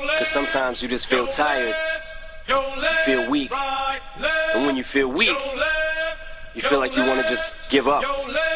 Cause sometimes you just feel tired, you feel weak, and when you feel weak, you feel like you want to just give up.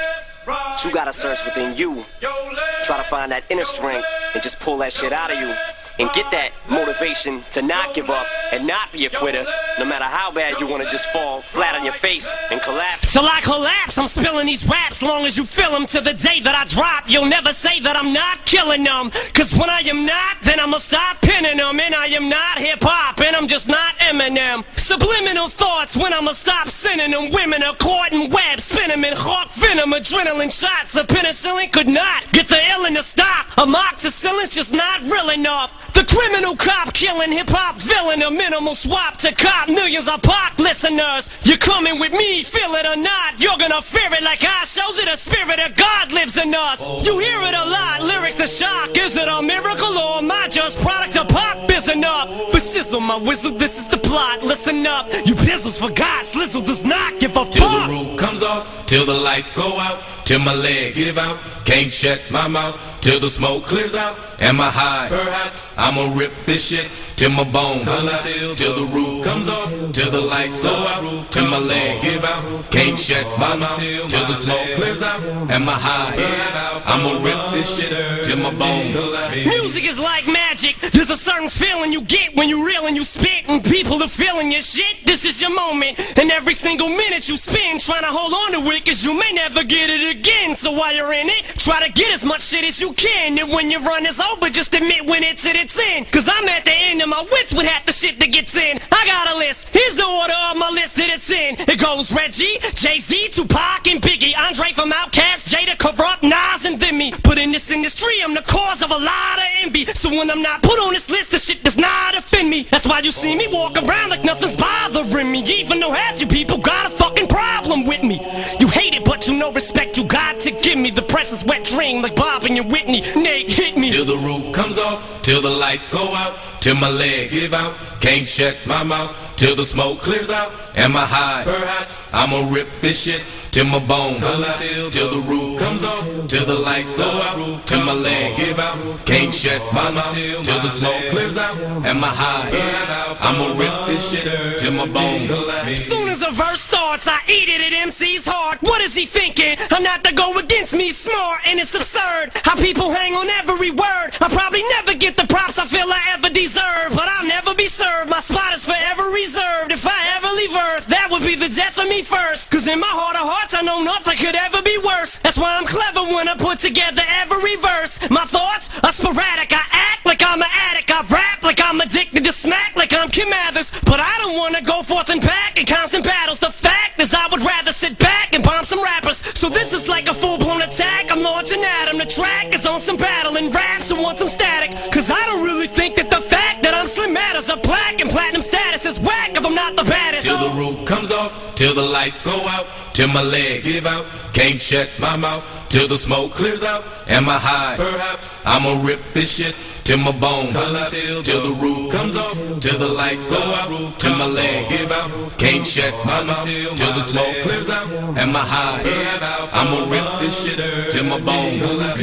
But you gotta search within you, try to find that inner strength and just pull that shit out of you and get that motivation to not give up and not be a quitter, no matter how bad you want to just fall flat on your face and collapse. Till I collapse, I'm spilling these raps. Long as you feel them to the day that I drop, you'll never say that I'm not killing them. Cause when I am not, then I'ma stop pinning them. And I am not hip-hop, and I'm just not Eminem. Subliminal thoughts when I'ma stop sending them. Women are caught in web, spin them in hawk venom. Adrenaline shots of penicillin could not get the illin to stop. Amoxicillin's just not real enough. The criminal cop killing hip-hop villain. A minimal swap to cop millions of pop listeners. You're coming with me, feel it or not. You're gonna fear it like I shows it. The spirit of God lives in us. You hear it a lot, lyrics to shock. Is it a miracle or am I just product of pop? Isn't up for sizzle, my whistle, this is the plot. Listen up, you pizzles forgot. Slizzle does not give a fuck. Till the roof comes off, till the lights go out, till my legs give out, can't shut my mouth, till the smoke clears out. Am I high? Perhaps. I'ma rip this shit till my bone collapse. Till the roof comes off, till the lights go out, till my legs give out, can't shut my mouth, till the smoke clears out. Am I high? I'ma rip this shit till my bone collapse. Music is like magic. There's a certain feeling you get when you reel and you spit, and people are feeling your shit. This is your moment, and every single minute you spend trying to hold on to it, cause you may never get it again. So while you're in it, try to get as much shit as you can. And when your run is over, just admit when it's at its end. Cause I'm at the end of my wits with half the shit that gets in. I got a list, here's the order of my list that it's in. It goes Reggie, Jay-Z, Tupac, and Biggie, Andre from Outkast, Jada, Corrupt, Nas, and then me. But in this industry, I'm the cause of a lot of envy. So when I'm not put on this list, the shit does not offend me. That's why you see me walk around like nothing's bothering me. Even though half you people got a fucking problem with me. You hate it, but you know respect you got to give me. The press is wet dream like Bob and your Whitney. Nate, hit me. Till the roof comes off, till the lights go out, till my legs give out, can't shut my mouth, till the smoke clears out. Am I high? Perhaps. I'ma rip this shit till my bone collapse. Till the roof comes off, till the lights go out, till my legs give out, can't shut my mouth, till the smoke clears out. Am I high? I'ma rip this shit till my bone collapse. Soon as a verse starts, I eat it at MC's heart. What is he thinking? I'm not to go against me, smart, and it's absurd how people hang on every word. I probably never get the props I feel I ever deserve, but I'll never be served. My spot is forever reserved. If I ever leave Earth, that would be the death of me first. Cause in my heart of hearts, I know nothing could ever be worse. That's why I'm clever when I put together every verse. My thoughts are sporadic. I act like I'm an addict. I rap like I'm addicted to smack, like I'm Kim Mathers. But I don't wanna go forth and back in constant battles. The fact is I would rather sit back and bomb some rappers. So this is like a full-blown attack. I'm launching at him. The track is on some battling raps and want some static. Cause I don't really think that the fact that I'm slim matters. A black and platinum status is whack if I'm not the baddest. Till the roof comes off, till the lights go out, till my legs give out, can't shut my mouth, till the smoke clears out. Am I high? Perhaps. I'ma rip this shit till my bone collapse. Till the roof comes off, till the lights go out, till my legs give out, can't shut my mouth, till the smoke clears out. Am I high? I'ma rip this shit till my bone collapse.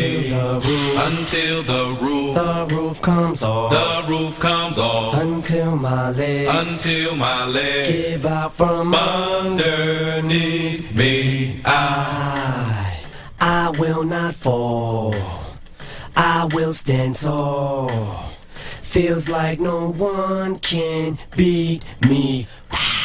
Until the roof comes off, the roof comes off, until my legs give out from underneath me. I will not fall, I will stand tall. Feels like no one can beat me.